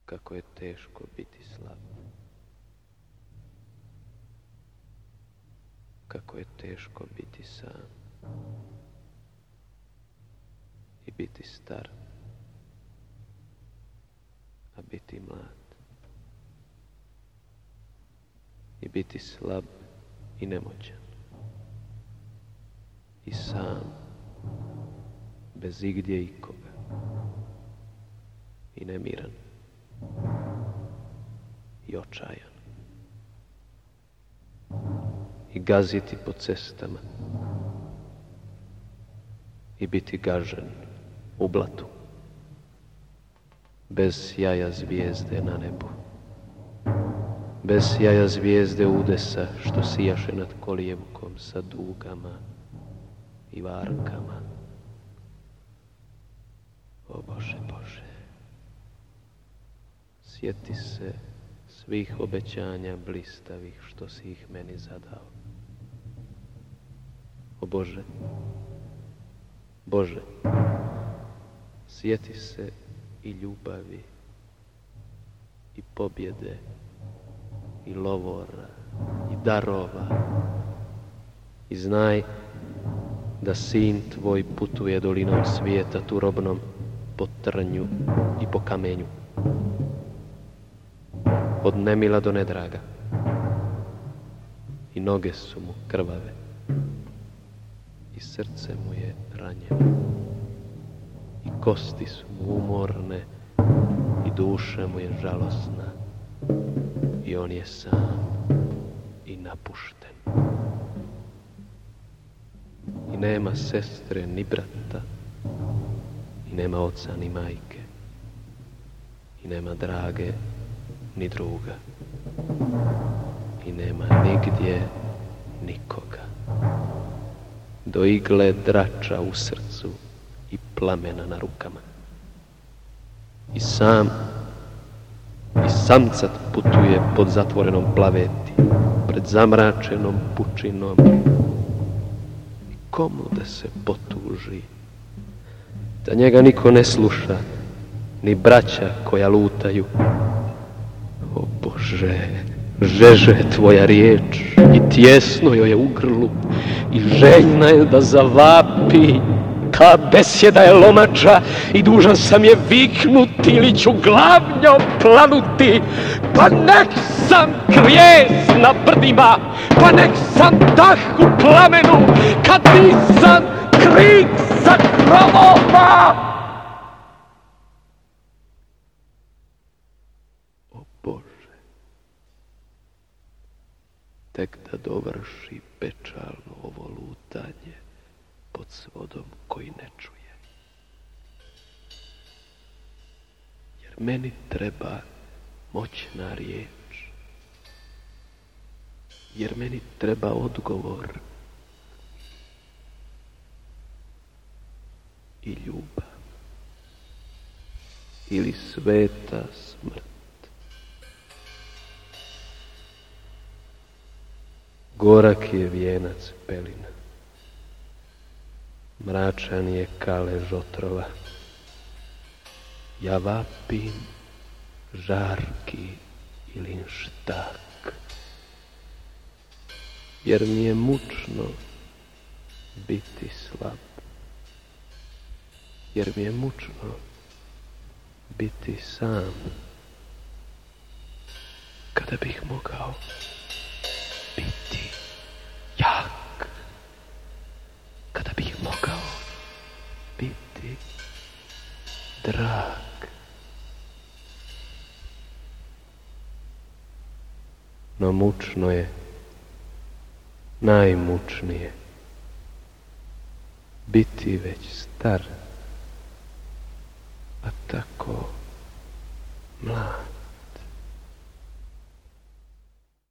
Kako je teško biti slab. Kako je teško biti sam. I biti star. A biti mlad. I biti slab i nemoćan. I sam. Bez igdje ikoga. I nemiran. I očajan. I gaziti po cestama. I biti gažen u blatu. Bez sjaja zvijezde na nebu. Bez sjaja zvijezde udesa što sijaše nad kolijevkom sa dugama i varkama. O Bože, Bože, sjeti se svih obećanja blistavih što si ih meni zadao. O Bože, Bože, sjeti se i ljubavi, i pobjede, i lovora, i darova, i znaj da sin tvoj putuje dolinom svijeta turobnom po trnju i po kamenju, od nemila do nedraga, i noge su mu krvave, i srce mu je ranjeno, i kosti su mu umorne, i duša mu je žalosna, i on je sam i napušten. I nema sestre ni brata, i nema oca ni majke, i nema drage ni druga, i nema nigdje nikoga, do igle drača u srcu i plamena na rukama. I sam i samcat putuje pod zatvorenom plaveti, pred zamračenom pučinom. I komu da se potuži, da njega niko ne sluša, ni braća koja lutaju. O Bože, žeže tvoja riječ i tjesno joj je u grlu i željna je da zavapi. Ta besjeda je lomača i dužan sam je viknuti ili ću glavnjom planuti. Pa nek sam krijes na brdima, pa nek sam dah u plamenu, kad nisam krik sa krovova. O Bože, tek da dovrši pečalno ovo lutanje pod svodom koji ne čuje. Jer meni treba moćna riječ. Jer meni treba odgovor i ljubav. Ili sveta smrt. Gorak je vijenac pelina. Mračan je kalež otrova. Ja vapim žarki ili štak. Jer mi je mučno biti slab. Jer mi je mučno biti sam. Kada bih mogao biti jak. Kada bih mogao biti drag. No mučno je, najmučnije, biti već star, a tako mlad.